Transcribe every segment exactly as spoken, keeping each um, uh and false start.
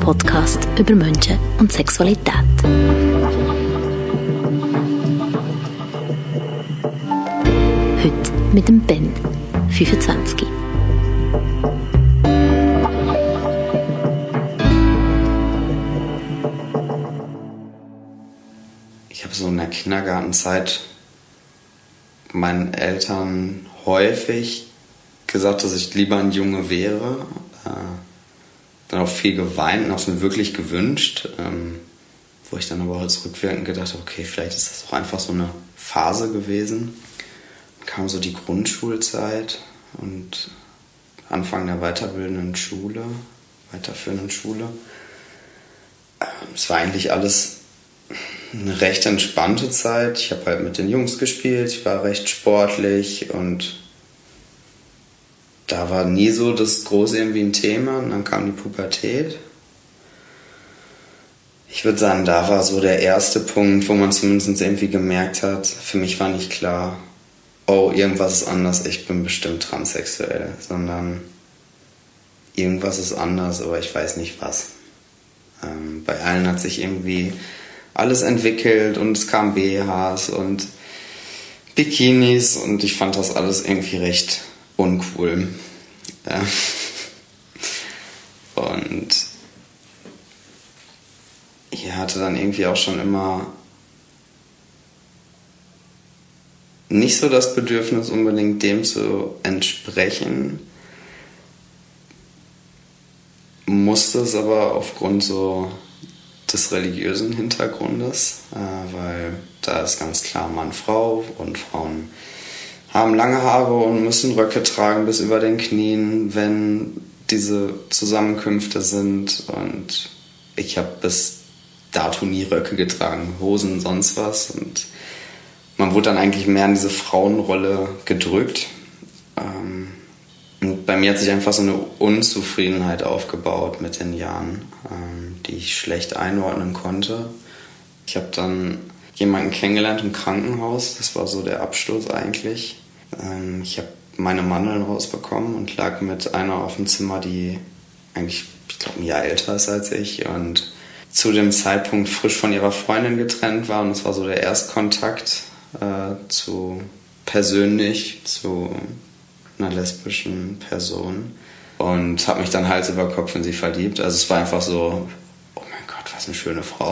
Podcast über Menschen und Sexualität. Heute mit dem Ben, fünfundzwanzig. Ich habe so in der Kindergartenzeit meinen Eltern häufig gesagt, dass ich lieber ein Junge wäre. Äh, dann auch viel geweint und habe es mir wirklich gewünscht. Ähm, wo ich dann aber heute rückwirkend gedacht habe, okay, vielleicht ist das auch einfach so eine Phase gewesen. Dann kam so die Grundschulzeit und Anfang der weiterbildenden Schule, weiterführenden Schule. Ähm, es war eigentlich alles eine recht entspannte Zeit. Ich habe halt mit den Jungs gespielt, ich war recht sportlich und da war nie so das große irgendwie ein Thema. Und dann kam die Pubertät. Ich würde sagen, da war so der erste Punkt, wo man zumindest irgendwie gemerkt hat, für mich war nicht klar, oh, irgendwas ist anders, ich bin bestimmt transsexuell, sondern irgendwas ist anders, aber ich weiß nicht was. Ähm, bei allen hat sich irgendwie alles entwickelt und es kamen B Hs und Bikinis und ich fand das alles irgendwie recht uncool. Ja. Und ich hatte dann irgendwie auch schon immer nicht so das Bedürfnis, unbedingt dem zu entsprechen. Musste es aber aufgrund so des religiösen Hintergrundes, äh, weil da ist ganz klar Mann, Frau und Frauen haben lange Haare und müssen Röcke tragen bis über den Knien, wenn diese Zusammenkünfte sind. Und ich habe bis dato nie Röcke getragen, Hosen, sonst was. Und man wurde dann eigentlich mehr in diese Frauenrolle gedrückt. Ähm, und bei mir hat sich einfach so eine Unzufriedenheit aufgebaut mit den Jahren, ähm, die ich schlecht einordnen konnte. Ich habe dann jemanden kennengelernt im Krankenhaus, das war so der Absturz eigentlich. Ähm, ich habe meine Mandeln rausbekommen und lag mit einer auf dem Zimmer, die eigentlich, ich glaube, ein Jahr älter ist als ich und zu dem Zeitpunkt frisch von ihrer Freundin getrennt war. Und das war so der Erstkontakt äh, zu persönlich zu einer lesbischen Person und habe mich dann Hals über Kopf in sie verliebt. Also es war einfach so, oh mein Gott, was eine schöne Frau.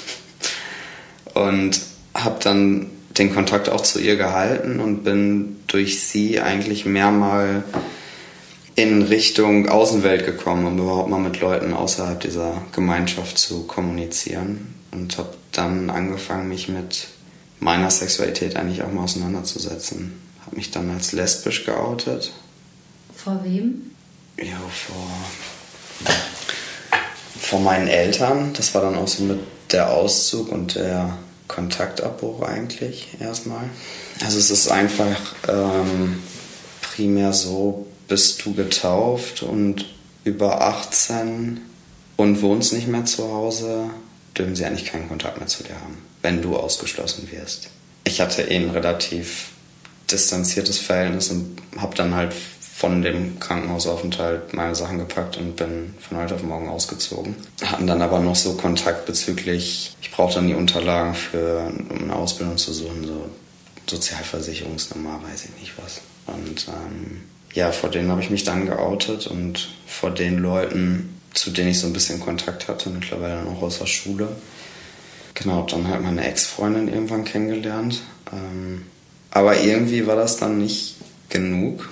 Und habe dann den Kontakt auch zu ihr gehalten und bin durch sie eigentlich mehr mal in Richtung Außenwelt gekommen, um überhaupt mal mit Leuten außerhalb dieser Gemeinschaft zu kommunizieren. Und habe dann angefangen, mich mit meiner Sexualität eigentlich auch mal auseinanderzusetzen. Habe mich dann als lesbisch geoutet. Vor wem? Ja, vor, vor meinen Eltern. Das war dann auch so mit der Auszug und der Kontaktabbruch eigentlich erstmal. Also es ist einfach ähm, primär so, bist du getauft und über achtzehn und wohnst nicht mehr zu Hause, dürfen sie eigentlich keinen Kontakt mehr zu dir haben, wenn du ausgeschlossen wirst. Ich hatte eh ein relativ distanziertes Verhältnis und habe dann halt von dem Krankenhausaufenthalt meine Sachen gepackt und bin von heute auf morgen ausgezogen. Hatten dann aber noch so Kontakt bezüglich, ich brauchte dann die Unterlagen für, um eine Ausbildung zu suchen, so Sozialversicherungsnummer, weiß ich nicht was. Und ähm, ja, vor denen habe ich mich dann geoutet und vor den Leuten, zu denen ich so ein bisschen Kontakt hatte, mittlerweile dann auch aus der Schule. Genau, dann halt meine Ex-Freundin irgendwann kennengelernt. Ähm, aber irgendwie war das dann nicht genug.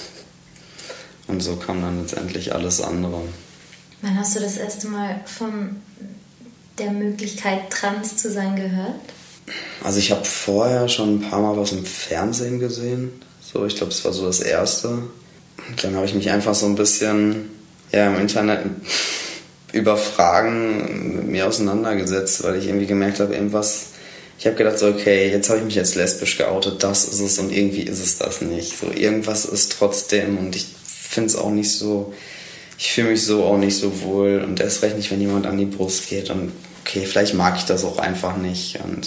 Und so kam dann letztendlich alles andere. Wann hast du das erste Mal von der Möglichkeit, trans zu sein, gehört? Also ich habe vorher schon ein paar Mal was im Fernsehen gesehen. So, ich glaube, das war so das Erste. Und dann habe ich mich einfach so ein bisschen ja, im Internet über Fragen mit mir auseinandergesetzt, weil ich irgendwie gemerkt habe, irgendwas. Ich habe gedacht, so, okay, jetzt habe ich mich jetzt lesbisch geoutet, das ist es und irgendwie ist es das nicht. So, irgendwas ist trotzdem und ich finde es auch nicht so, ich fühle mich so auch nicht so wohl und erst recht nicht, wenn jemand an die Brust geht und okay, vielleicht mag ich das auch einfach nicht und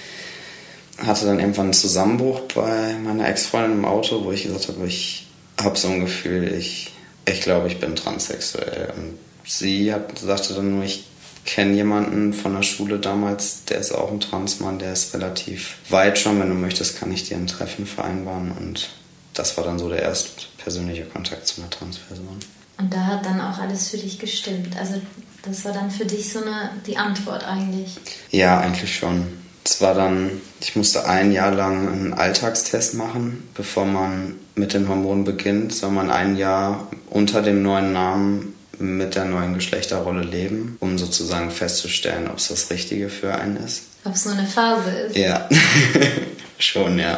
hatte dann irgendwann einen Zusammenbruch bei meiner Ex-Freundin im Auto, wo ich gesagt habe, ich habe so ein Gefühl, ich, ich glaube, ich bin transsexuell und sie hat, sagte dann nur, ich kenne jemanden von der Schule damals, der ist auch ein Transmann, der ist relativ weit schon. Wenn du möchtest, kann ich dir ein Treffen vereinbaren. Und das war dann so der erste persönliche Kontakt zu einer Transperson. Und da hat dann auch alles für dich gestimmt. Also das war dann für dich so eine die Antwort eigentlich. Ja, eigentlich schon. Es war dann, ich musste ein Jahr lang einen Alltagstest machen, bevor man mit den Hormonen beginnt. Soll man ein Jahr unter dem neuen Namen mit der neuen Geschlechterrolle leben, um sozusagen festzustellen, ob es das Richtige für einen ist. Ob es nur eine Phase ist? Ja, schon, ja.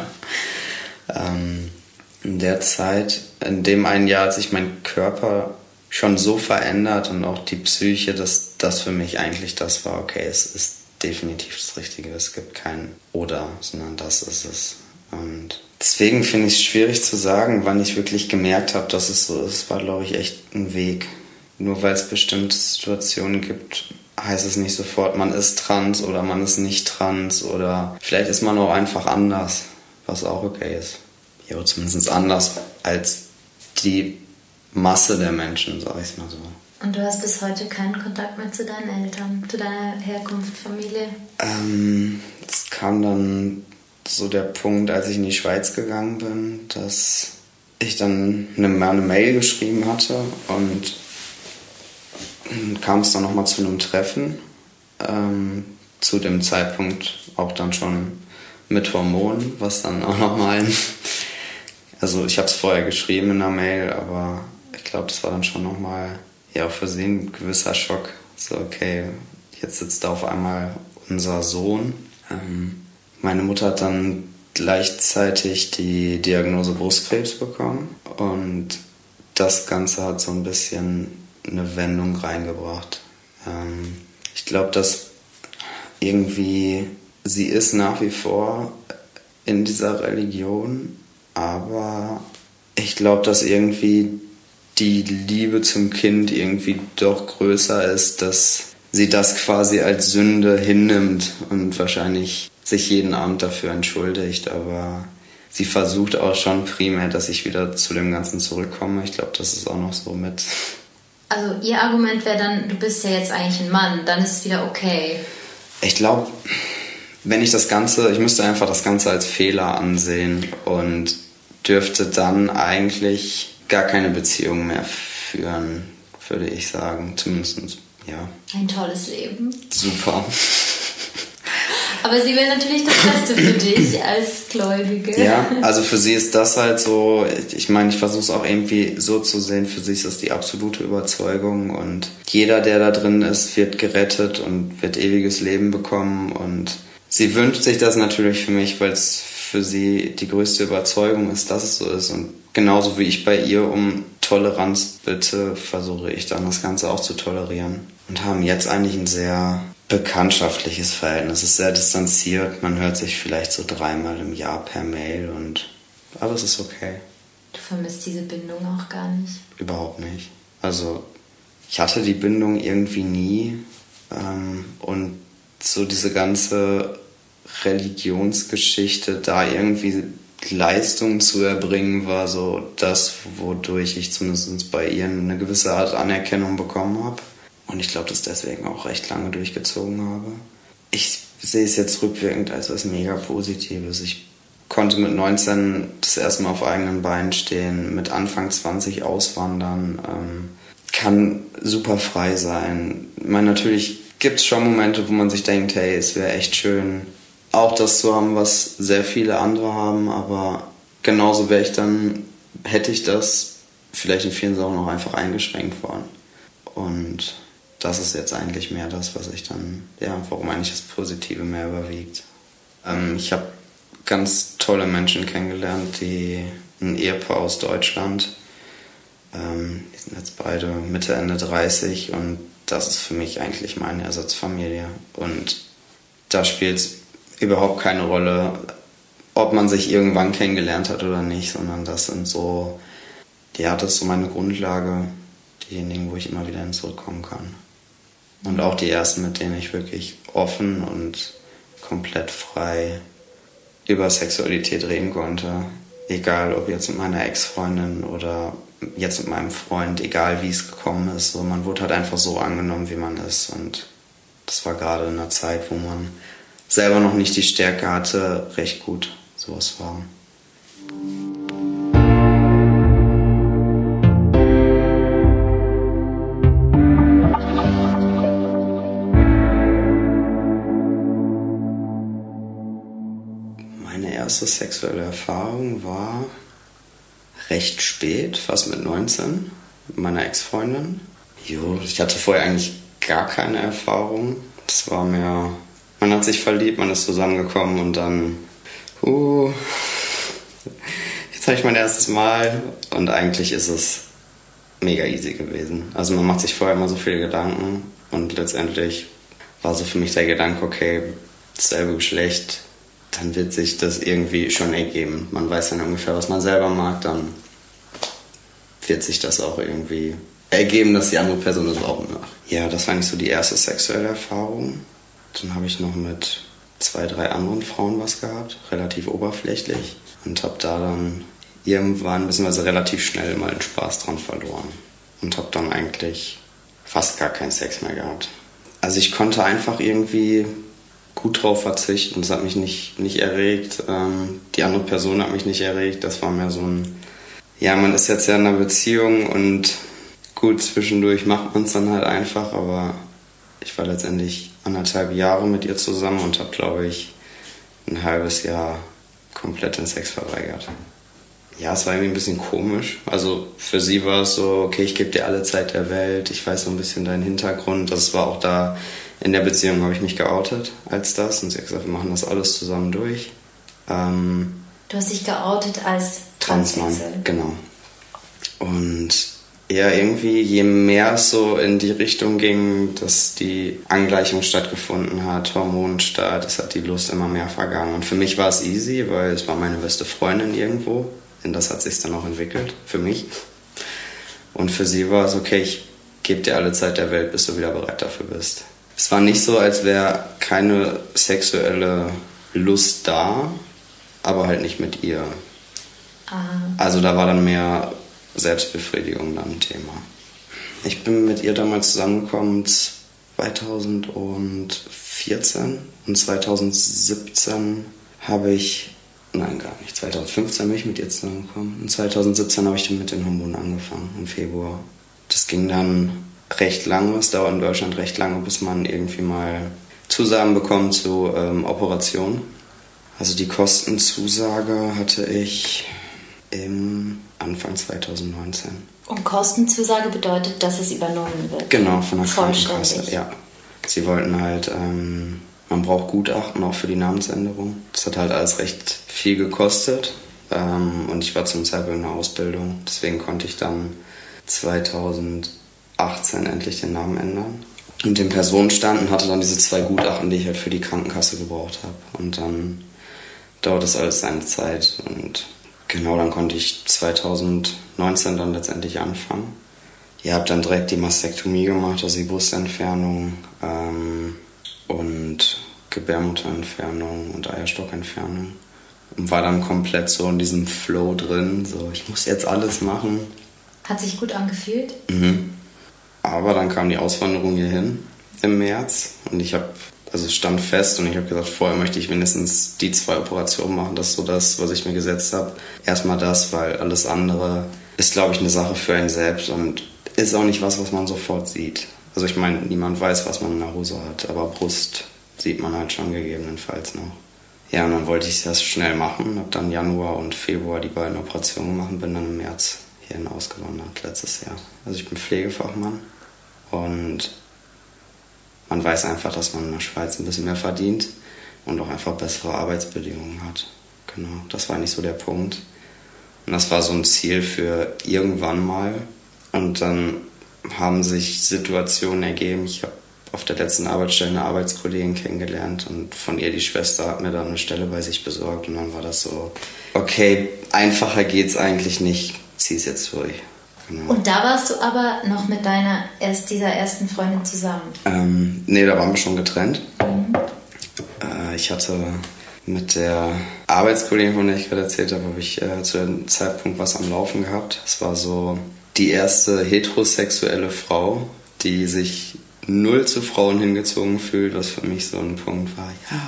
Ähm, in der Zeit, in dem einen Jahr hat sich mein Körper schon so verändert und auch die Psyche, dass das für mich eigentlich das war, okay, es ist definitiv das Richtige. Es gibt kein Oder, sondern das ist es. Und deswegen finde ich es schwierig zu sagen, wann ich wirklich gemerkt habe, dass es so ist, war, glaube ich, echt ein Weg. Nur weil es bestimmte Situationen gibt, heißt es nicht sofort, man ist trans oder man ist nicht trans oder vielleicht ist man auch einfach anders, was auch okay ist. Ja, zumindest anders als die Masse der Menschen, sag ich mal so. Und du hast bis heute keinen Kontakt mehr zu deinen Eltern, zu deiner Herkunft, Familie? Ähm, es kam dann so der Punkt, als ich in die Schweiz gegangen bin, dass ich dann eine, eine Mail geschrieben hatte und kam es dann nochmal zu einem Treffen. Ähm, zu dem Zeitpunkt auch dann schon mit Hormonen, was dann auch nochmal ein... Also ich habe es vorher geschrieben in der Mail, aber ich glaube, das war dann schon nochmal ja, für sie ein gewisser Schock. So, okay, jetzt sitzt da auf einmal unser Sohn. Ähm, meine Mutter hat dann gleichzeitig die Diagnose Brustkrebs bekommen und das Ganze hat so ein bisschen eine Wendung reingebracht. Ähm, ich glaube, dass irgendwie sie ist nach wie vor in dieser Religion, aber ich glaube, dass irgendwie die Liebe zum Kind irgendwie doch größer ist, dass sie das quasi als Sünde hinnimmt und wahrscheinlich sich jeden Abend dafür entschuldigt, aber sie versucht auch schon primär, dass ich wieder zu dem Ganzen zurückkomme. Ich glaube, das ist auch noch so mit. Also ihr Argument wäre dann, du bist ja jetzt eigentlich ein Mann, dann ist es wieder okay. Ich glaube, wenn ich das Ganze, ich müsste einfach das Ganze als Fehler ansehen und dürfte dann eigentlich gar keine Beziehung mehr führen, würde ich sagen. Zumindest, ja. Ein tolles Leben. Super. Aber sie will natürlich das Beste für dich als Gläubige. Ja, also für sie ist das halt so, ich meine, ich versuche es auch irgendwie so zu sehen, für sie ist das die absolute Überzeugung und jeder, der da drin ist, wird gerettet und wird ewiges Leben bekommen und sie wünscht sich das natürlich für mich, weil es für sie die größte Überzeugung ist, dass es so ist und genauso wie ich bei ihr um Toleranz bitte, versuche ich dann das Ganze auch zu tolerieren und haben jetzt eigentlich ein sehr bekanntschaftliches Verhältnis. Es ist sehr distanziert, man hört sich vielleicht so dreimal im Jahr per Mail und aber es ist okay. Du vermisst diese Bindung auch gar nicht? Überhaupt nicht. Also ich hatte die Bindung irgendwie nie ähm, und so diese ganze Religionsgeschichte, da irgendwie Leistung zu erbringen, war so das, wodurch ich zumindest bei ihr eine gewisse Art Anerkennung bekommen habe. Und ich glaube, das deswegen auch recht lange durchgezogen habe. Ich sehe es jetzt rückwirkend als was mega Positives. Ich konnte mit neunzehn das erste Mal auf eigenen Beinen stehen, mit Anfang zwanzig auswandern, ähm, kann super frei sein. Ich meine, natürlich gibt es schon Momente, wo man sich denkt, hey, es wäre echt schön, auch das zu haben, was sehr viele andere haben, aber genauso wäre ich dann, hätte ich das vielleicht in vielen Sachen auch einfach eingeschränkt worden. Und das ist jetzt eigentlich mehr das, was ich dann, ja, warum eigentlich das Positive mehr überwiegt. Ähm, ich habe ganz tolle Menschen kennengelernt, die ein Ehepaar aus Deutschland, ähm, die sind jetzt beide Mitte, Ende dreißig und das ist für mich eigentlich meine Ersatzfamilie. Und da spielt es überhaupt keine Rolle, ob man sich irgendwann kennengelernt hat oder nicht, sondern das sind so, ja, das ist so meine Grundlage, diejenigen, wo ich immer wieder hin zurückkommen kann. Und auch die ersten, mit denen ich wirklich offen und komplett frei über Sexualität reden konnte. Egal, ob jetzt mit meiner Ex-Freundin oder jetzt mit meinem Freund, egal wie es gekommen ist, so, man wurde halt einfach so angenommen, wie man ist. Und das war gerade in einer Zeit, wo man selber noch nicht die Stärke hatte, recht gut sowas war. Meine erste sexuelle Erfahrung war recht spät, fast mit neunzehn, mit meiner Ex-Freundin. Jo, ich hatte vorher eigentlich gar keine Erfahrung. Das war mehr, man hat sich verliebt, man ist zusammengekommen und dann, uh, jetzt habe ich mein erstes Mal. Und eigentlich ist es mega easy gewesen. Also man macht sich vorher immer so viele Gedanken und letztendlich war so für mich der Gedanke, okay, dasselbe Geschlecht, dann wird sich das irgendwie schon ergeben. Man weiß dann ungefähr, was man selber mag, dann wird sich das auch irgendwie ergeben, dass die andere Person das auch macht. Ja, das war eigentlich so die erste sexuelle Erfahrung. Dann habe ich noch mit zwei, drei anderen Frauen was gehabt, relativ oberflächlich. Und habe da dann irgendwann, beziehungsweise relativ schnell mal den Spaß dran verloren. Und habe dann eigentlich fast gar keinen Sex mehr gehabt. Also ich konnte einfach irgendwie gut drauf verzichten. Das hat mich nicht, nicht erregt. Ähm, die andere Person hat mich nicht erregt. Das war mehr so ein... Ja, man ist jetzt ja in einer Beziehung und gut, zwischendurch macht man es dann halt einfach. Aber ich war letztendlich anderthalb Jahre mit ihr zusammen und habe, glaube ich, ein halbes Jahr komplett den Sex verweigert. Ja, es war irgendwie ein bisschen komisch. Also für sie war es so, okay, ich gebe dir alle Zeit der Welt. Ich weiß so ein bisschen deinen Hintergrund. Das war auch da... In der Beziehung habe ich mich geoutet als das und sie hat gesagt, wir machen das alles zusammen durch. Ähm, du hast dich geoutet als Transmann, genau. Und ja, irgendwie, je mehr es so in die Richtung ging, dass die Angleichung stattgefunden hat, Hormonstart, es hat die Lust immer mehr vergangen. Und für mich war es easy, weil es war meine beste Freundin irgendwo. Und das hat sich dann auch entwickelt, für mich. Und für sie war es, okay, ich gebe dir alle Zeit der Welt, bis du wieder bereit dafür bist. Es war nicht so, als wäre keine sexuelle Lust da, aber halt nicht mit ihr. Aha. Also da war dann mehr Selbstbefriedigung dann ein Thema. Ich bin mit ihr damals zusammengekommen zweitausendvierzehn und zweitausendsiebzehn habe ich, nein gar nicht, zweitausendfünfzehn bin ich mit ihr zusammengekommen und zweitausendsiebzehn habe ich dann mit den Hormonen angefangen, im Februar. Das ging dann recht lange, es dauert in Deutschland recht lange, bis man irgendwie mal Zusagen bekommt zu ähm, Operationen. Also die Kostenzusage hatte ich im Anfang zweitausendneunzehn. Und Kostenzusage bedeutet, dass es übernommen wird? Genau, von der Vollständig. Krankenkasse, ja. Sie wollten halt, ähm, man braucht Gutachten auch für die Namensänderung. Das hat halt alles recht viel gekostet ähm, und ich war zum Zeitpunkt in der Ausbildung. Deswegen konnte ich dann zweitausendachtzehn endlich den Namen ändern. Und den Personenstand und hatte dann diese zwei Gutachten, die ich halt für die Krankenkasse gebraucht habe. Und dann dauert das alles seine Zeit. Und genau, dann konnte ich zweitausendneunzehn dann letztendlich anfangen. Ich habe dann direkt die Mastektomie gemacht, also die Brustentfernung ähm, und Gebärmutterentfernung und Eierstockentfernung. Und war dann komplett so in diesem Flow drin, so ich muss jetzt alles machen. Hat sich gut angefühlt? Mhm. Aber dann kam die Auswanderung hierhin im März und ich habe, also es stand fest und ich habe gesagt, vorher möchte ich mindestens die zwei Operationen machen. Das ist so das, was ich mir gesetzt habe. Erstmal das, weil alles andere ist, glaube ich, eine Sache für einen selbst und ist auch nicht was, was man sofort sieht. Also ich meine, niemand weiß, was man in der Hose hat, aber Brust sieht man halt schon gegebenenfalls noch. Ja, und dann wollte ich das schnell machen, habe dann Januar und Februar die beiden Operationen gemacht und bin dann im März hierhin ausgewandert, letztes Jahr. Also ich bin Pflegefachmann und man weiß einfach, dass man in der Schweiz ein bisschen mehr verdient und auch einfach bessere Arbeitsbedingungen hat. Genau, das war eigentlich so der Punkt. Und das war so ein Ziel für irgendwann mal. Und dann haben sich Situationen ergeben. Ich habe auf der letzten Arbeitsstelle eine Arbeitskollegin kennengelernt und von ihr die Schwester hat mir dann eine Stelle bei sich besorgt. Und dann war das so, okay, einfacher geht's eigentlich nicht, zieh es jetzt durch. Genau. Und da warst du aber noch mit deiner erst dieser ersten Freundin zusammen? Ähm, nee, da waren wir schon getrennt. Mhm. Äh, ich hatte Mit der Arbeitskollegin, von der ich gerade erzählt habe, habe ich äh, zu dem Zeitpunkt was am Laufen gehabt. Es war so die erste heterosexuelle Frau, die sich null zu Frauen hingezogen fühlt, was für mich so ein Punkt war, ja.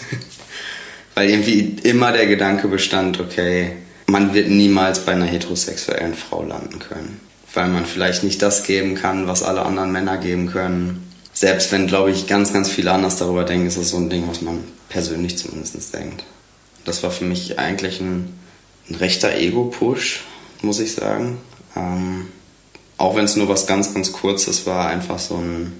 Weil irgendwie immer der Gedanke bestand, okay, man wird niemals bei einer heterosexuellen Frau landen können. Weil man vielleicht nicht das geben kann, was alle anderen Männer geben können. Selbst wenn, glaube ich, ganz, ganz viele anders darüber denken, ist das so ein Ding, was man persönlich zumindest denkt. Das war für mich eigentlich ein, ein rechter Ego-Push, muss ich sagen. Ähm, auch wenn es nur was ganz, ganz Kurzes war, einfach so ein...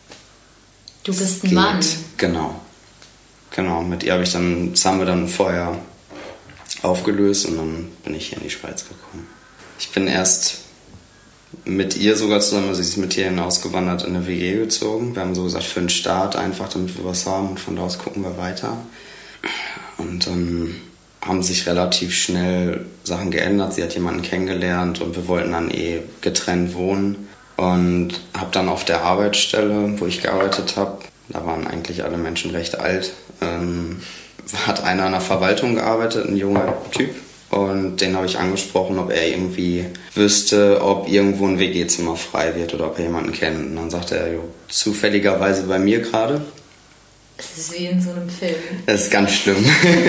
Du bist ein Mann. Genau. Genau, mit ihr habe ich dann, das haben wir dann vorher aufgelöst und dann bin ich hier in die Schweiz gekommen. Ich bin erst mit ihr sogar zusammen, also sie ist mit hier hinausgewandert, in eine W G gezogen. Wir haben so gesagt, für den Start einfach, damit wir was haben und von da aus gucken wir weiter. Und dann haben sich relativ schnell Sachen geändert. Sie hat jemanden kennengelernt und wir wollten dann eh getrennt wohnen. Und habe dann auf der Arbeitsstelle, wo ich gearbeitet habe, da waren eigentlich alle Menschen recht alt, ähm, hat einer in der Verwaltung gearbeitet, ein junger Typ. Und den habe ich angesprochen, ob er irgendwie wüsste, ob irgendwo ein W G-Zimmer frei wird oder ob er jemanden kennt. Und dann sagte er, jo, zufälligerweise bei mir gerade. Es ist wie in so einem Film. Das ist ganz schlimm.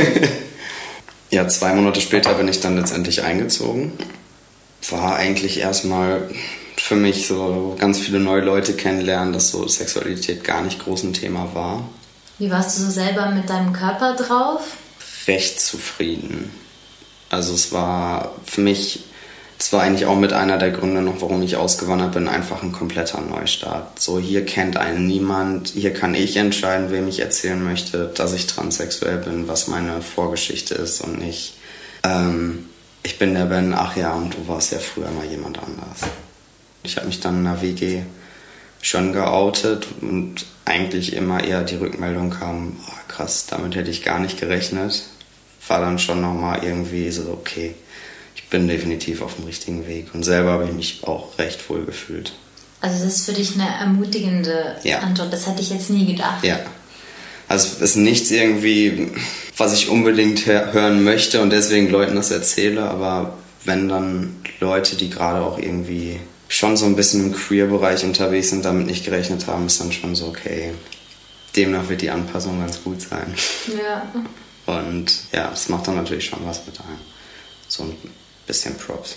Ja, zwei Monate später bin ich dann letztendlich eingezogen. War eigentlich erstmal für mich so ganz viele neue Leute kennenlernen, dass so Sexualität gar nicht groß ein Thema war. Wie warst du so selber mit deinem Körper drauf? Recht zufrieden. Also es war für mich, es war eigentlich auch mit einer der Gründe noch, warum ich ausgewandert bin, einfach ein kompletter Neustart. So, hier kennt einen niemand, hier kann ich entscheiden, wem ich erzählen möchte, dass ich transsexuell bin, was meine Vorgeschichte ist und nicht, ähm, ich bin der Ben, ach ja, und du warst ja früher mal jemand anders. Ich habe mich dann in der W G schon geoutet und eigentlich immer eher die Rückmeldung kam, oh, krass, damit hätte ich gar nicht gerechnet. War dann schon nochmal irgendwie so, okay, ich bin definitiv auf dem richtigen Weg. Und selber habe ich mich auch recht wohl gefühlt. Also das ist für dich eine ermutigende ja. Antwort, das hätte ich jetzt nie gedacht. Ja, also es ist nichts irgendwie, was ich unbedingt hören möchte und deswegen Leuten das erzähle, aber wenn dann Leute, die gerade auch irgendwie schon so ein bisschen im Queer-Bereich unterwegs sind, damit nicht gerechnet haben, ist dann schon so, okay, demnach wird die Anpassung ganz gut sein. Ja. Und ja, das macht dann natürlich schon was mit einem. So ein bisschen Props.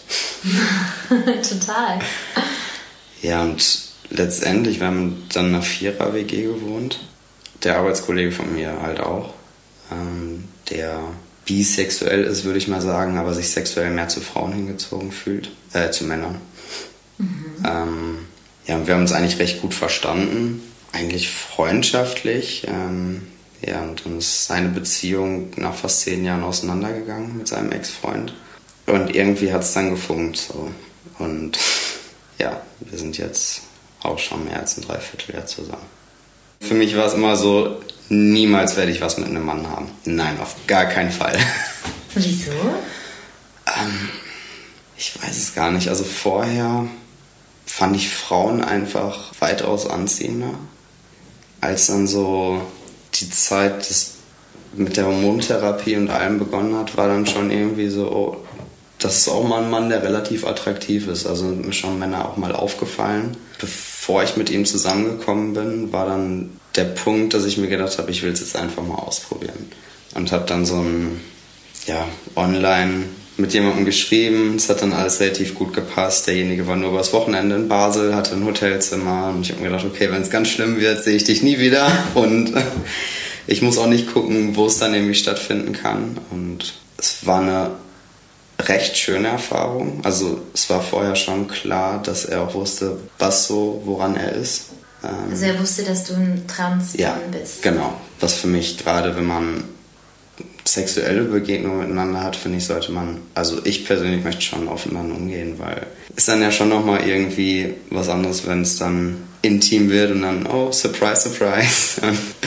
Total. Ja, und letztendlich, wir haben dann in einer Vierer-W G gewohnt. Der Arbeitskollege von mir halt auch. Ähm, der bisexuell ist, würde ich mal sagen, aber sich sexuell mehr zu Frauen hingezogen fühlt. Äh, zu Männern. Mhm. Ähm, ja, wir haben uns eigentlich recht gut verstanden. Eigentlich freundschaftlich. Ähm, Ja, und dann ist seine Beziehung nach fast zehn Jahren auseinandergegangen mit seinem Ex-Freund. Und irgendwie hat es dann gefunkt. So. Und ja, wir sind jetzt auch schon mehr als ein Dreivierteljahr zusammen. Für mich war es immer so, niemals werde ich was mit einem Mann haben. Nein, auf gar keinen Fall. Wieso? ähm, ich weiß es gar nicht. Also vorher fand ich Frauen einfach weitaus anziehender. Als dann so die Zeit des, mit der Hormontherapie und allem begonnen hat, war dann schon irgendwie so, oh, das ist auch mal ein Mann, der relativ attraktiv ist. Also mir schon Männer auch mal aufgefallen. Bevor ich mit ihm zusammengekommen bin, war dann der Punkt, dass ich mir gedacht habe, ich will es jetzt einfach mal ausprobieren. Und habe dann so ein, ja, online mit jemandem geschrieben. Es hat dann alles relativ gut gepasst. Derjenige war nur übers Wochenende in Basel, hatte ein Hotelzimmer. Und ich habe mir gedacht, okay, wenn es ganz schlimm wird, sehe ich dich nie wieder. Und ich muss auch nicht gucken, wo es dann irgendwie stattfinden kann. Und es war eine recht schöne Erfahrung. Also es war vorher schon klar, dass er auch wusste, was so, woran er ist. Ähm, also er wusste, dass du ein Transmann ja, bist. Genau. Was für mich gerade, wenn man sexuelle Begegnungen miteinander hat, finde ich, sollte man, also ich persönlich möchte schon offen dann umgehen, weil ist dann ja schon nochmal irgendwie was anderes, wenn es dann intim wird und dann, oh, surprise, surprise.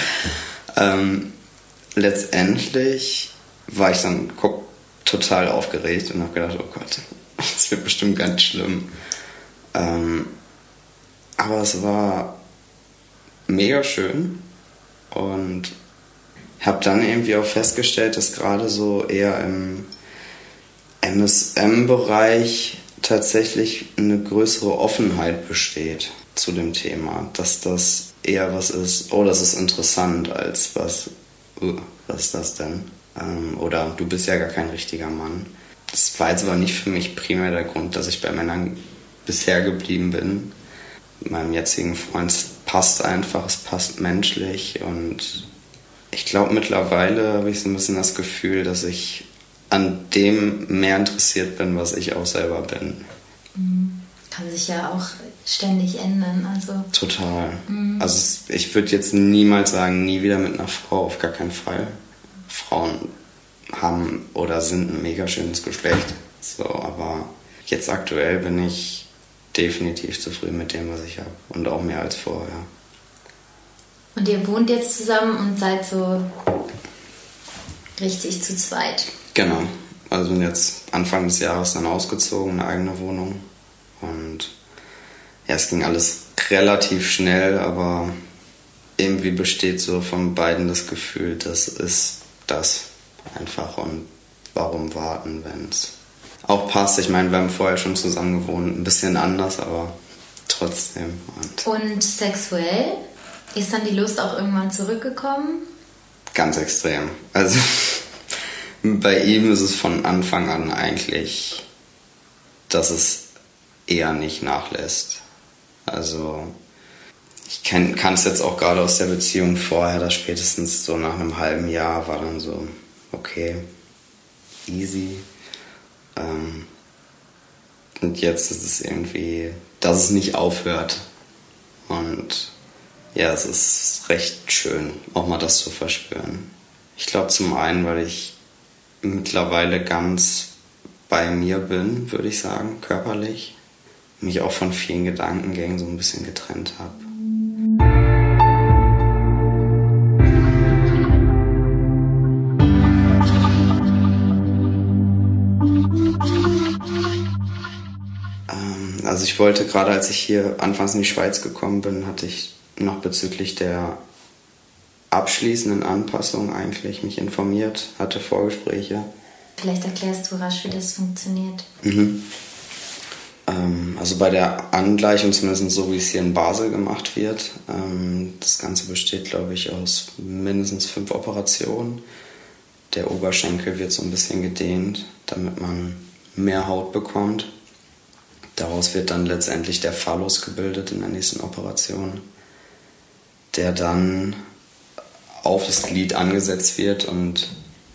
ähm, letztendlich war ich dann guck, total aufgeregt und habe gedacht, oh Gott, das wird bestimmt ganz schlimm. Ähm, aber es war mega schön und habe dann irgendwie auch festgestellt, dass gerade so eher im M S M-Bereich tatsächlich eine größere Offenheit besteht zu dem Thema. Dass das eher was ist, oh, das ist interessant, als was, uh, was ist das denn? Ähm, oder du bist ja gar kein richtiger Mann. Das war jetzt aber nicht für mich primär der Grund, dass ich bei Männern bisher geblieben bin. Mit meinem jetzigen Freund passt einfach, es passt menschlich und ich glaube mittlerweile habe ich so ein bisschen das Gefühl, dass ich an dem mehr interessiert bin, was ich auch selber bin. Kann sich ja auch ständig ändern. Also. Total. Mhm. Also ich würde jetzt niemals sagen, nie wieder mit einer Frau, auf gar keinen Fall. Frauen haben oder sind ein mega schönes Geschlecht. So, aber jetzt aktuell bin ich definitiv zufrieden mit dem, was ich habe. Und auch mehr als vorher. Und ihr wohnt jetzt zusammen und seid so richtig zu zweit? Genau. Also sind jetzt Anfang des Jahres dann ausgezogen, eine eigene Wohnung. Und ja, es ging alles relativ schnell, aber irgendwie besteht so von beiden das Gefühl, das ist das einfach. Und warum warten, wenn es auch passt? Ich meine, wir haben vorher schon zusammen gewohnt, ein bisschen anders, aber trotzdem. Und, Und sexuell? Ist dann die Lust auch irgendwann zurückgekommen? Ganz extrem. Also bei ihm ist es von Anfang an eigentlich, dass es eher nicht nachlässt. Also ich kann es jetzt auch gerade aus der Beziehung vorher, dass spätestens so nach einem halben Jahr war dann so, okay, easy. Ähm, und jetzt ist es irgendwie, dass es nicht aufhört. Und ja, es ist recht schön, auch mal das zu verspüren. Ich glaube zum einen, weil ich mittlerweile ganz bei mir bin, würde ich sagen, körperlich. Mich auch von vielen Gedankengängen so ein bisschen getrennt habe. Ähm, also ich wollte, gerade als ich hier anfangs in die Schweiz gekommen bin, hatte ich noch bezüglich der abschließenden Anpassung eigentlich mich informiert, hatte Vorgespräche. Vielleicht erklärst du rasch, wie das funktioniert. Mhm. Ähm, also bei der Angleichung, zumindest so wie es hier in Basel gemacht wird, ähm, das Ganze besteht, glaube ich, aus mindestens fünf Operationen. Der Oberschenkel wird so ein bisschen gedehnt, damit man mehr Haut bekommt. Daraus wird dann letztendlich der Phallus gebildet in der nächsten Operation, der dann auf das Glied angesetzt wird und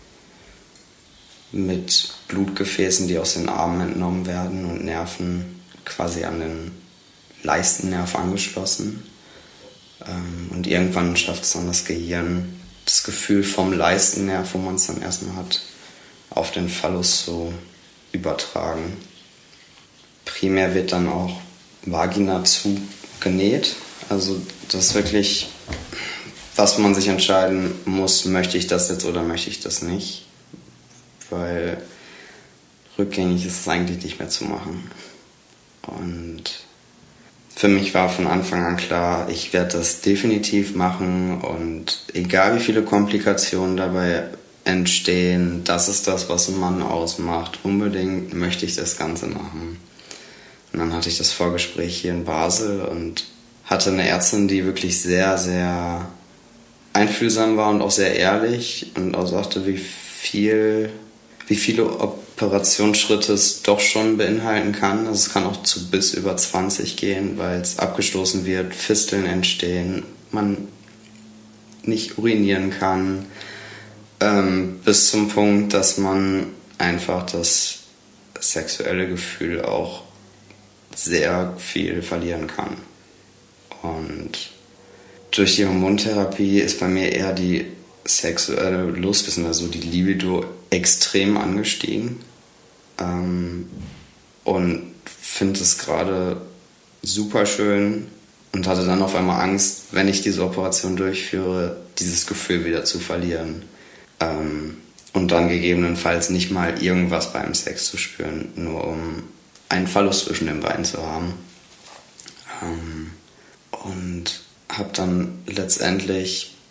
mit Blutgefäßen, die aus den Armen entnommen werden und Nerven quasi an den Leistennerv angeschlossen. Und irgendwann schafft es dann das Gehirn, das Gefühl vom Leistennerv, wo man es dann erstmal hat, auf den Phallus zu übertragen. Primär wird dann auch Vagina zugenäht. Also das ist wirklich, was man sich entscheiden muss, möchte ich das jetzt oder möchte ich das nicht. Weil rückgängig ist es eigentlich nicht mehr zu machen. Und für mich war von Anfang an klar, ich werde das definitiv machen und egal wie viele Komplikationen dabei entstehen, das ist das, was einen Mann ausmacht. Unbedingt möchte ich das Ganze machen. Und dann hatte ich das Vorgespräch hier in Basel und hatte eine Ärztin, die wirklich sehr, sehr einfühlsam war und auch sehr ehrlich und auch sagte, wie viel, wie viele Operationsschritte es doch schon beinhalten kann. Also es kann auch zu bis über zwanzig gehen, weil es abgestoßen wird, Fisteln entstehen, man nicht urinieren kann, ähm, bis zum Punkt, dass man einfach das sexuelle Gefühl auch sehr viel verlieren kann. Und durch die Hormontherapie ist bei mir eher die sexuelle Lust, beziehungsweise die Libido extrem angestiegen. Ähm, und finde es gerade super schön und hatte dann auf einmal Angst, wenn ich diese Operation durchführe, dieses Gefühl wieder zu verlieren. Ähm, und dann gegebenenfalls nicht mal irgendwas beim Sex zu spüren, nur um einen Phallus zwischen den Beinen zu haben. Ähm, und habe dann letztendlich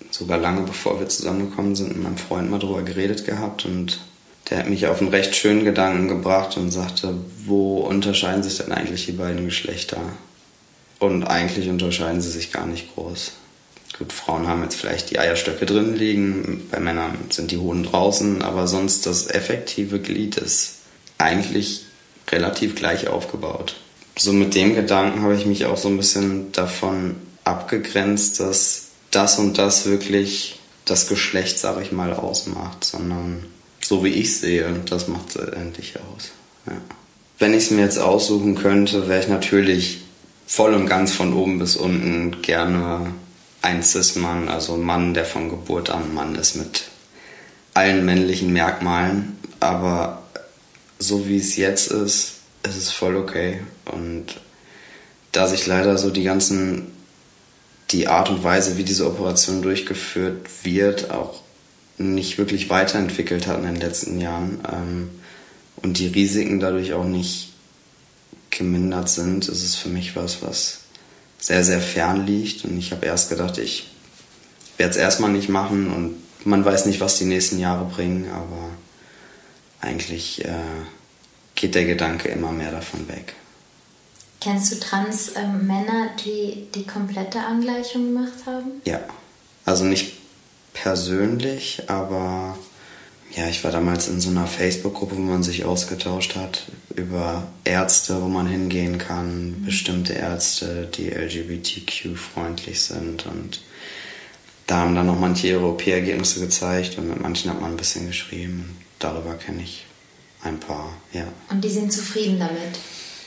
sogar lange bevor wir zusammengekommen sind, mit meinem Freund mal drüber geredet gehabt und der hat mich auf einen recht schönen Gedanken gebracht und sagte, wo unterscheiden sich denn eigentlich die beiden Geschlechter? Und eigentlich unterscheiden sie sich gar nicht groß. Gut, Frauen haben jetzt vielleicht die Eierstöcke drin liegen, bei Männern sind die Hoden draußen, aber sonst das effektive Glied ist eigentlich relativ gleich aufgebaut. So mit dem Gedanken habe ich mich auch so ein bisschen davon abgegrenzt, dass das und das wirklich das Geschlecht, sage ich mal, ausmacht, sondern so wie ich sehe, das macht es endlich aus. Ja. Wenn ich es mir jetzt aussuchen könnte, wäre ich natürlich voll und ganz von oben bis unten gerne ein Cis-Mann, also ein Mann, der von Geburt an Mann ist mit allen männlichen Merkmalen. Aber so wie es jetzt ist, ist es voll okay. Und da sich leider so die ganzen, die Art und Weise, wie diese Operation durchgeführt wird, auch nicht wirklich weiterentwickelt hat in den letzten Jahren ähm, und die Risiken dadurch auch nicht gemindert sind, ist es für mich was, was sehr, sehr fern liegt. Und ich habe erst gedacht, ich werde es erstmal nicht machen und man weiß nicht, was die nächsten Jahre bringen, aber eigentlich äh, geht der Gedanke immer mehr davon weg. Kennst du Trans-Männer, die die komplette Angleichung gemacht haben? Ja, also nicht persönlich, aber ja, ich war damals in so einer Facebook-Gruppe, wo man sich ausgetauscht hat über Ärzte, wo man hingehen kann, mhm. bestimmte Ärzte, die L G B T Q-freundlich sind, und da haben dann noch manche ihre O P-Ergebnisse gezeigt und mit manchen hat man ein bisschen geschrieben. Darüber kenne ich ein paar, ja. Und die sind zufrieden damit?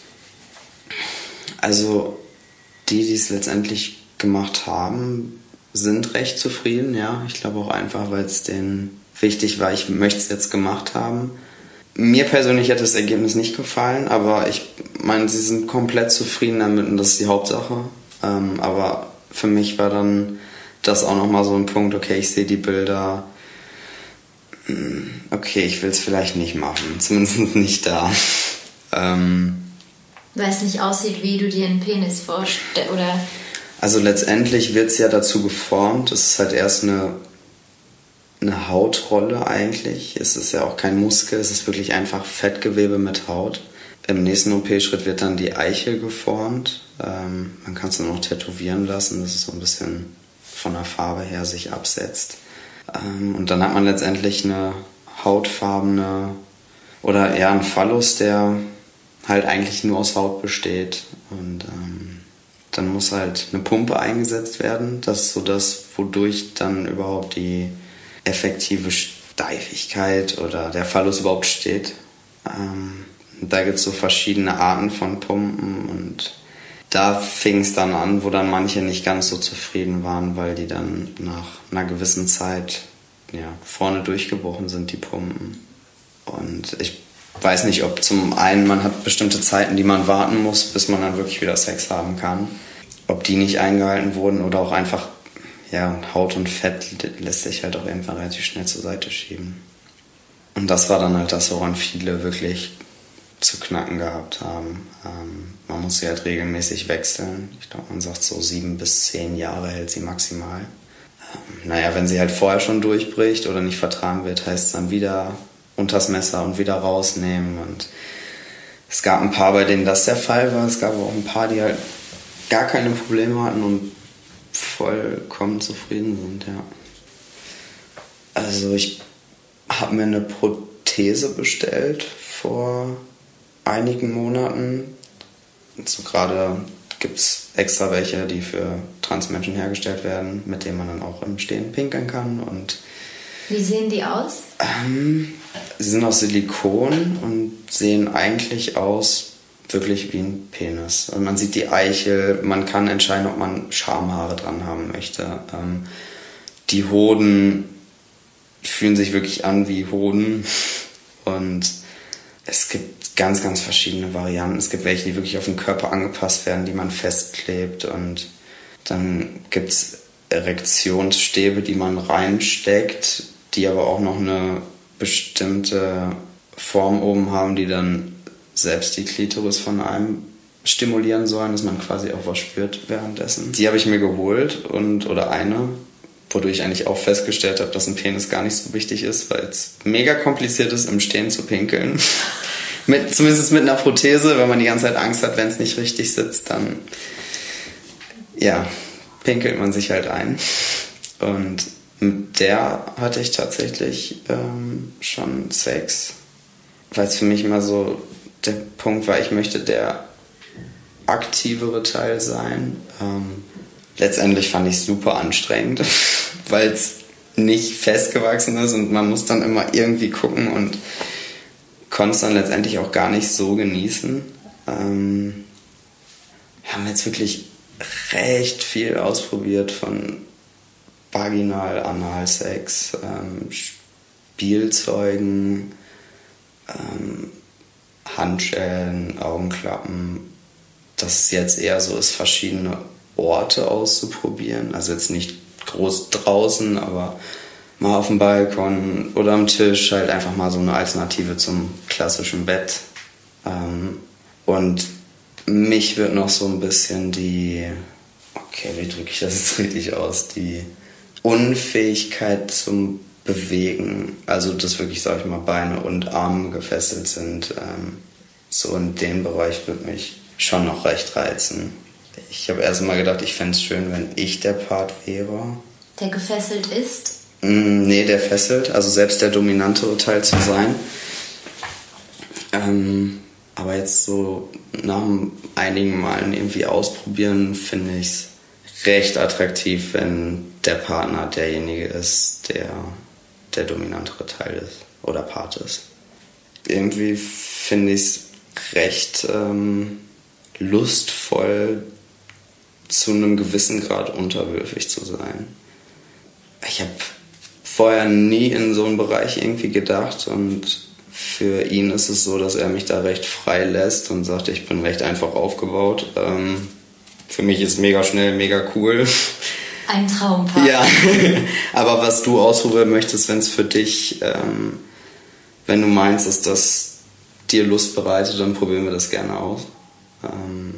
Also die, die es letztendlich gemacht haben, sind recht zufrieden, ja. Ich glaube auch einfach, weil es denen wichtig war, ich möchte es jetzt gemacht haben. Mir persönlich hat das Ergebnis nicht gefallen, aber ich meine, sie sind komplett zufrieden damit und das ist die Hauptsache. Ähm, aber für mich war dann das auch nochmal so ein Punkt, okay, ich sehe die Bilder, okay, ich will es vielleicht nicht machen, zumindest nicht da. ähm, Weil es nicht aussieht, wie du dir einen Penis vorstellst, oder? Also letztendlich wird es ja dazu geformt. Es ist halt erst eine, eine Hautrolle eigentlich. Es ist ja auch kein Muskel, es ist wirklich einfach Fettgewebe mit Haut. Im nächsten O P-Schritt wird dann die Eichel geformt. Ähm, man kann es dann auch tätowieren lassen, dass es so ein bisschen von der Farbe her sich absetzt. Ähm, und dann hat man letztendlich eine hautfarbene oder eher einen Phallus, der halt eigentlich nur aus Haut besteht. Und ähm, dann muss halt eine Pumpe eingesetzt werden. Das ist so das, wodurch dann überhaupt die effektive Steifigkeit oder der Phallus überhaupt steht. Ähm, da gibt es so verschiedene Arten von Pumpen und da fing es dann an, wo dann manche nicht ganz so zufrieden waren, weil die dann nach einer gewissen Zeit ja, vorne durchgebrochen sind, die Pumpen. Und ich weiß nicht, ob zum einen, man hat bestimmte Zeiten, die man warten muss, bis man dann wirklich wieder Sex haben kann. Ob die nicht eingehalten wurden oder auch einfach, ja, Haut und Fett lässt sich halt auch irgendwann relativ schnell zur Seite schieben. Und das war dann halt das, woran viele wirklich zu knacken gehabt haben. Ähm, man muss sie halt regelmäßig wechseln. Ich glaube, man sagt so sieben bis zehn Jahre hält sie maximal. Ähm, naja, wenn sie halt vorher schon durchbricht oder nicht vertragen wird, heißt es dann wieder unters Messer und wieder rausnehmen. Und es gab ein paar, bei denen das der Fall war. Es gab auch ein paar, die halt gar keine Probleme hatten und vollkommen zufrieden sind, ja. Also ich habe mir eine Prothese bestellt vor einigen Monaten. So gerade gibt es extra welche, die für Transmenschen hergestellt werden, mit denen man dann auch im Stehen pinkeln kann. Und wie sehen die aus? Ähm, sie sind aus Silikon und sehen eigentlich aus wirklich wie ein Penis. Also man sieht die Eichel, man kann entscheiden, ob man Schamhaare dran haben möchte. Ähm, die Hoden fühlen sich wirklich an wie Hoden und es gibt ganz, ganz verschiedene Varianten. Es gibt welche, die wirklich auf den Körper angepasst werden, die man festklebt, und dann gibt es Erektionsstäbe, die man reinsteckt, die aber auch noch eine bestimmte Form oben haben, die dann selbst die Klitoris von einem stimulieren sollen, dass man quasi auch was spürt währenddessen. Die habe ich mir geholt und oder eine wodurch ich eigentlich auch festgestellt habe, dass ein Penis gar nicht so wichtig ist, weil es mega kompliziert ist, im Stehen zu pinkeln. mit, zumindest mit einer Prothese, wenn man die ganze Zeit Angst hat, wenn es nicht richtig sitzt, dann ja, pinkelt man sich halt ein. Und mit der hatte ich tatsächlich ähm, schon Sex, weil es für mich immer so der Punkt war, ich möchte der aktivere Teil sein. Ähm, letztendlich fand ich es super anstrengend, weil es nicht festgewachsen ist und man muss dann immer irgendwie gucken und konnte es dann letztendlich auch gar nicht so genießen. Ähm, wir haben jetzt wirklich recht viel ausprobiert von Vaginal, Analsex, ähm, Spielzeugen, ähm, Handschellen, Augenklappen. Dass es jetzt eher so ist, verschiedene Orte auszuprobieren. Also jetzt nicht groß draußen, aber mal auf dem Balkon oder am Tisch, halt einfach mal so eine Alternative zum klassischen Bett. Ähm, und mich wird noch so ein bisschen die, okay, wie drücke ich das jetzt richtig aus, die Unfähigkeit zum Bewegen, also dass wirklich, sag ich mal, Beine und Arme gefesselt sind, ähm, so in dem Bereich wird mich schon noch recht reizen. Ich habe erst mal gedacht, ich fände es schön, wenn ich der Part wäre. Der gefesselt ist? Mm, nee, der fesselt, also selbst der dominantere Teil zu sein. Ähm, aber jetzt so nach einigen Malen irgendwie ausprobieren, finde ich es recht attraktiv, wenn der Partner derjenige ist, der der dominantere Teil ist oder Part ist. Irgendwie finde ich es recht ähm, lustvoll, zu einem gewissen Grad unterwürfig zu sein. Ich habe vorher nie in so einen Bereich irgendwie gedacht und für ihn ist es so, dass er mich da recht frei lässt und sagt, ich bin recht einfach aufgebaut. Ähm, für mich ist mega schnell, mega cool. Ein Traumpaar. Ja, aber was du ausprobieren möchtest, wenn es für dich, ähm, wenn du meinst, dass das dir Lust bereitet, dann probieren wir das gerne aus. Ähm,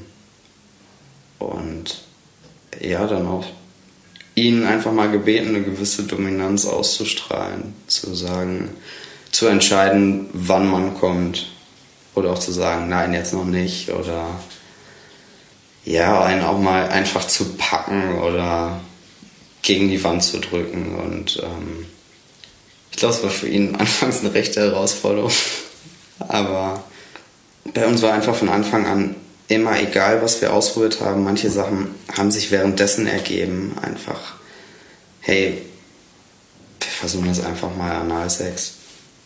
und ja, dann auch ihn einfach mal gebeten, eine gewisse Dominanz auszustrahlen, zu sagen, zu entscheiden, wann man kommt oder auch zu sagen, nein, jetzt noch nicht oder ja, einen auch mal einfach zu packen oder gegen die Wand zu drücken und ähm, ich glaube, es war für ihn anfangs eine rechte Herausforderung, aber bei uns war einfach von Anfang an immer egal, was wir ausprobiert haben, manche Sachen haben sich währenddessen ergeben, einfach, hey, wir versuchen das einfach mal Analsex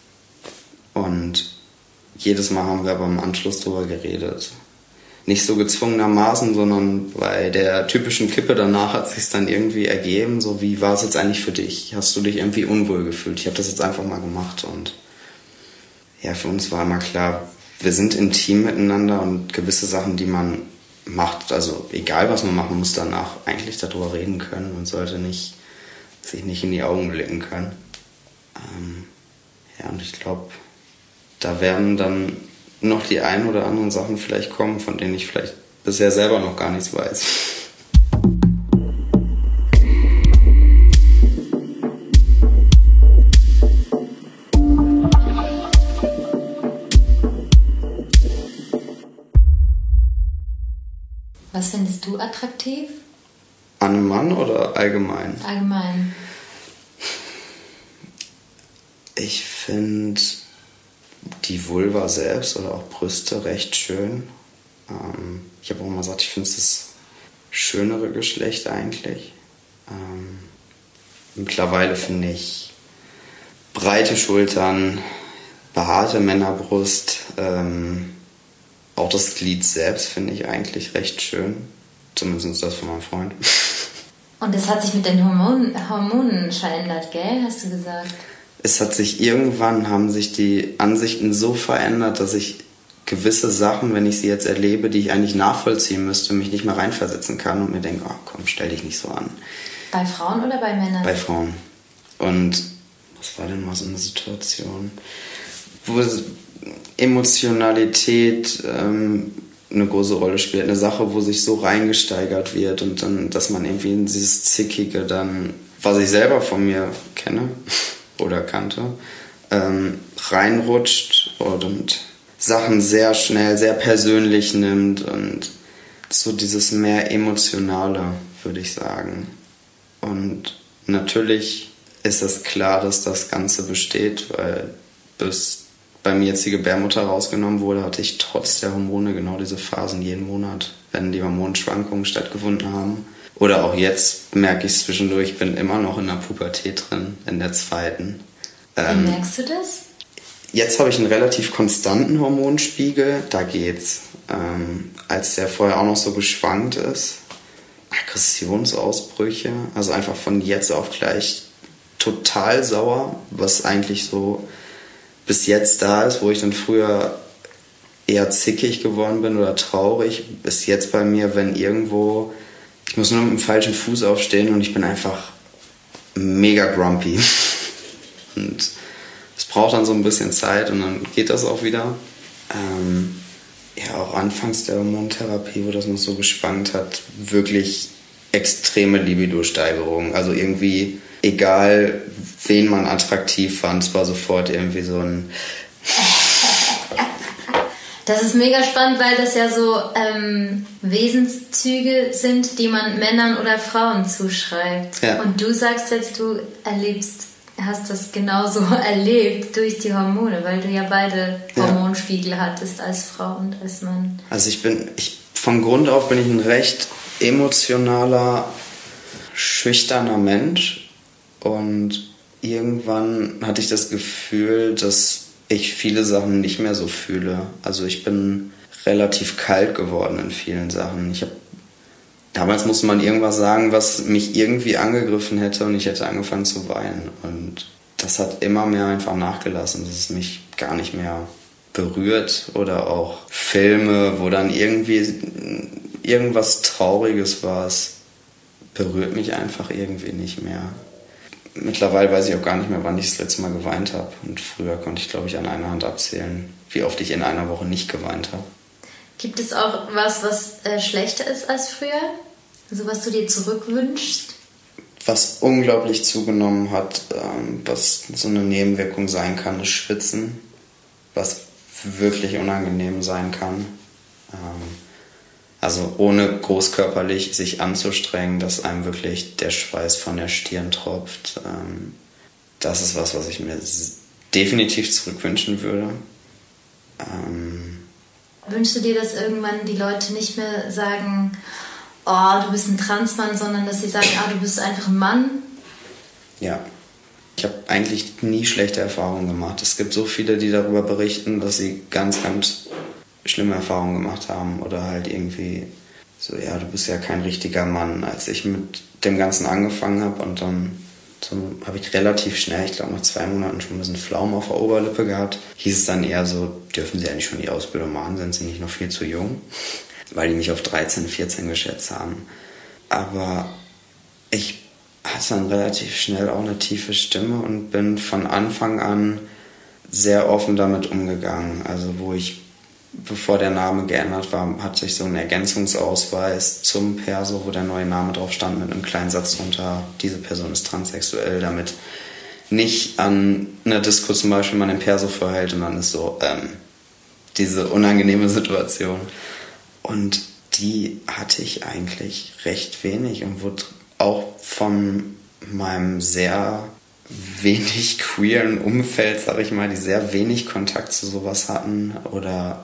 und jedes Mal haben wir aber im Anschluss drüber geredet. Nicht so gezwungenermaßen, sondern bei der typischen Kippe danach hat es sich dann irgendwie ergeben, so wie war es jetzt eigentlich für dich? Hast du dich irgendwie unwohl gefühlt? Ich habe das jetzt einfach mal gemacht und ja, für uns war immer klar, wir sind intim miteinander und gewisse Sachen, die man macht, also egal was man macht, man muss danach eigentlich darüber reden können und sollte nicht, sich nicht in die Augen blicken können. Ähm, ja, und ich glaube, da werden dann noch die ein oder anderen Sachen vielleicht kommen, von denen ich vielleicht bisher selber noch gar nichts weiß. Was findest du attraktiv? An einem Mann oder allgemein? Allgemein. Ich finde die Vulva selbst oder auch Brüste recht schön. Ähm, ich habe auch mal gesagt, ich finde es das schönere Geschlecht eigentlich. Ähm, mittlerweile finde ich breite Schultern, behaarte Männerbrust, ähm, auch das Glied selbst finde ich eigentlich recht schön. Zumindest das von meinem Freund. Und das hat sich mit den Hormonen, Hormonen verändert, gell? Hast du gesagt? Es hat sich irgendwann, haben sich die Ansichten so verändert, dass ich gewisse Sachen, wenn ich sie jetzt erlebe, die ich eigentlich nachvollziehen müsste, mich nicht mehr reinversetzen kann und mir denke, oh komm, stell dich nicht so an. Bei Frauen oder bei Männern? Bei Frauen. Und was war denn mal so eine Situation, wo Emotionalität ähm, eine große Rolle spielt, eine Sache, wo sich so reingesteigert wird und dann, dass man irgendwie in dieses Zickige dann was ich selber von mir kenne oder kannte, ähm, reinrutscht und Sachen sehr schnell, sehr persönlich nimmt und so dieses mehr Emotionale, würde ich sagen. Und natürlich ist es klar, dass das Ganze besteht, weil bis bei mir jetzt die Gebärmutter rausgenommen wurde, hatte ich trotz der Hormone genau diese Phasen jeden Monat, wenn die Hormonschwankungen stattgefunden haben. Oder auch jetzt merke ich es zwischendurch, ich bin immer noch in der Pubertät drin, in der zweiten. Wie Ähm, merkst du das? Jetzt habe ich einen relativ konstanten Hormonspiegel, da geht's. Ähm, als der vorher auch noch so geschwankt ist, Aggressionsausbrüche, also einfach von jetzt auf gleich total sauer, was eigentlich so bis jetzt da ist, wo ich dann früher eher zickig geworden bin oder traurig, ist jetzt bei mir, wenn irgendwo, ich muss nur mit dem falschen Fuß aufstehen und ich bin einfach mega grumpy. Und es braucht dann so ein bisschen Zeit und dann geht das auch wieder. Ähm, ja, auch anfangs der Hormontherapie, wo das noch so geschwankt hat, wirklich extreme Libido-Steigerung. Also irgendwie, egal wen man attraktiv fand, es war sofort irgendwie so ein... Das ist mega spannend, weil das ja so ähm, Wesenszüge sind, die man Männern oder Frauen zuschreibt. Ja. Und du sagst jetzt, du erlebst, hast das genauso erlebt durch die Hormone, weil du ja beide Hormonspiegel ja. hattest als Frau und als Mann. Also ich bin, ich, von Grund auf bin ich ein recht emotionaler, schüchterner Mensch und irgendwann hatte ich das Gefühl, dass ich viele Sachen nicht mehr so fühle. Also ich bin relativ kalt geworden in vielen Sachen. Ich hab, damals musste man irgendwas sagen, was mich irgendwie angegriffen hätte und ich hätte angefangen zu weinen. Und das hat immer mehr einfach nachgelassen, dass es mich gar nicht mehr berührt. Oder auch Filme, wo dann irgendwie irgendwas Trauriges war, es berührt mich einfach irgendwie nicht mehr. Mittlerweile weiß ich auch gar nicht mehr, wann ich das letzte Mal geweint habe. Und früher konnte ich, glaube ich, an einer Hand abzählen, wie oft ich in einer Woche nicht geweint habe. Gibt es auch was, was äh, schlechter ist als früher? Also was du dir zurückwünschst? Was unglaublich zugenommen hat, ähm, was so eine Nebenwirkung sein kann, ist Schwitzen. Was wirklich unangenehm sein kann. Ähm, Also ohne großkörperlich sich anzustrengen, dass einem wirklich der Schweiß von der Stirn tropft. Das ist was, was ich mir definitiv zurückwünschen würde. Wünschst du dir, dass irgendwann die Leute nicht mehr sagen, oh, du bist ein Transmann, sondern dass sie sagen, ah, du bist einfach ein Mann? Ja. Ich habe eigentlich nie schlechte Erfahrungen gemacht. Es gibt so viele, die darüber berichten, dass sie ganz, ganz schlimme Erfahrungen gemacht haben oder halt irgendwie so, ja, du bist ja kein richtiger Mann. Als ich mit dem Ganzen angefangen habe und dann so, habe ich relativ schnell, ich glaube nach zwei Monaten schon ein bisschen Flaum auf der Oberlippe gehabt, hieß es dann eher so, dürfen sie eigentlich schon die Ausbildung machen, sind sie nicht noch viel zu jung? Weil die mich auf dreizehn, vierzehn geschätzt haben. Aber ich hatte dann relativ schnell auch eine tiefe Stimme und bin von Anfang an sehr offen damit umgegangen. Also wo ich bevor der Name geändert war, hatte ich so einen Ergänzungsausweis zum Perso, wo der neue Name drauf stand, mit einem kleinen Satz drunter, diese Person ist transsexuell, damit nicht an einer Disco zum Beispiel man den Perso verhält und dann ist so ähm, diese unangenehme Situation. Und die hatte ich eigentlich recht wenig und wurde auch von meinem sehr wenig queeren Umfeld, sag ich mal, die sehr wenig Kontakt zu sowas hatten oder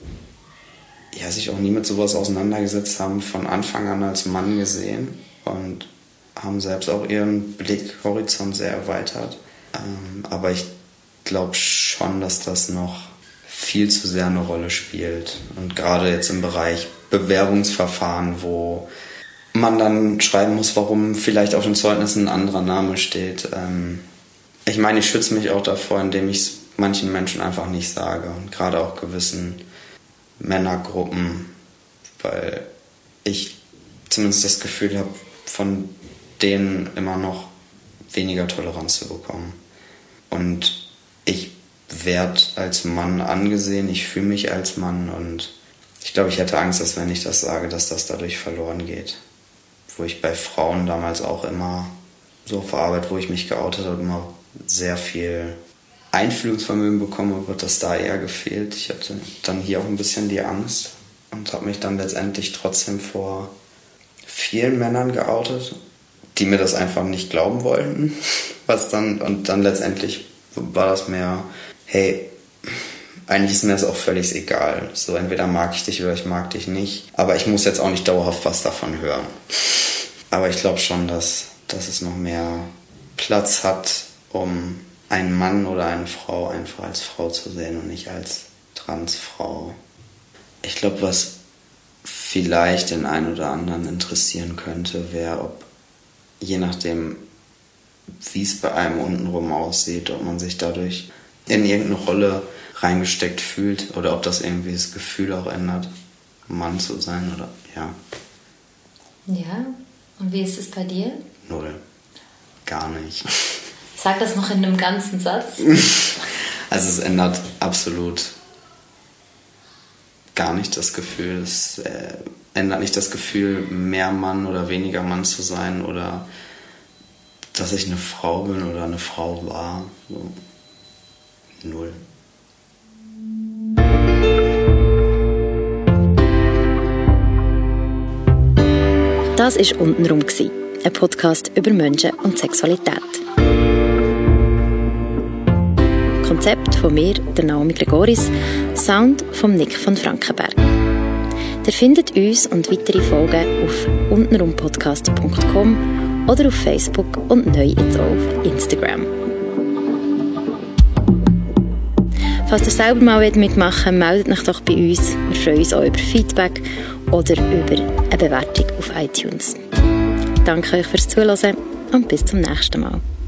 ja, sich auch nie mit sowas auseinandergesetzt haben, von Anfang an als Mann gesehen und haben selbst auch ihren Blickhorizont sehr erweitert. Ähm, aber ich glaube schon, dass das noch viel zu sehr eine Rolle spielt. Und gerade jetzt im Bereich Bewerbungsverfahren, wo man dann schreiben muss, warum vielleicht auf den Zeugnissen ein anderer Name steht. Ähm, ich meine, ich schütze mich auch davor, indem ich es manchen Menschen einfach nicht sage. Und gerade auch gewissen Männergruppen, weil ich zumindest das Gefühl habe, von denen immer noch weniger Toleranz zu bekommen. Und ich werde als Mann angesehen, ich fühle mich als Mann und ich glaube, ich hätte Angst, dass wenn ich das sage, dass das dadurch verloren geht. Wo ich bei Frauen damals auch immer so auf der Arbeit, wo ich mich geoutet habe, immer sehr viel Einfühlungsvermögen bekommen, aber das da eher gefehlt. Ich hatte dann hier auch ein bisschen die Angst und habe mich dann letztendlich trotzdem vor vielen Männern geoutet, die mir das einfach nicht glauben wollten. Was dann, und dann letztendlich war das mehr, hey, eigentlich ist mir das auch völlig egal. So, entweder mag ich dich oder ich mag dich nicht. Aber ich muss jetzt auch nicht dauerhaft was davon hören. Aber ich glaube schon, dass, dass es noch mehr Platz hat, um einen Mann oder eine Frau einfach als Frau zu sehen und nicht als Transfrau. Ich glaube, was vielleicht den einen oder anderen interessieren könnte, wäre, ob je nachdem, wie es bei einem untenrum aussieht, ob man sich dadurch in irgendeine Rolle reingesteckt fühlt oder ob das irgendwie das Gefühl auch ändert, Mann zu sein oder ja. Ja, und wie ist es bei dir? Null. Gar nicht. Sag das noch in einem ganzen Satz. Also es ändert absolut gar nicht das Gefühl, es äh, ändert nicht das Gefühl, mehr Mann oder weniger Mann zu sein oder dass ich eine Frau bin oder eine Frau war. So. Null. Das war «Untenrum», ein Podcast über Menschen und Sexualität. Konzept von mir, der Naomi Gregoris, Sound von Nick von Frankenberg. Ihr findet uns und weitere Folgen auf untenrumpodcast punkt com oder auf Facebook und neu jetzt auch auf Instagram. Falls ihr selber mal mitmachen wollt, meldet euch doch bei uns. Wir freuen uns auch über Feedback oder über eine Bewertung auf iTunes. Danke euch fürs Zuhören und bis zum nächsten Mal.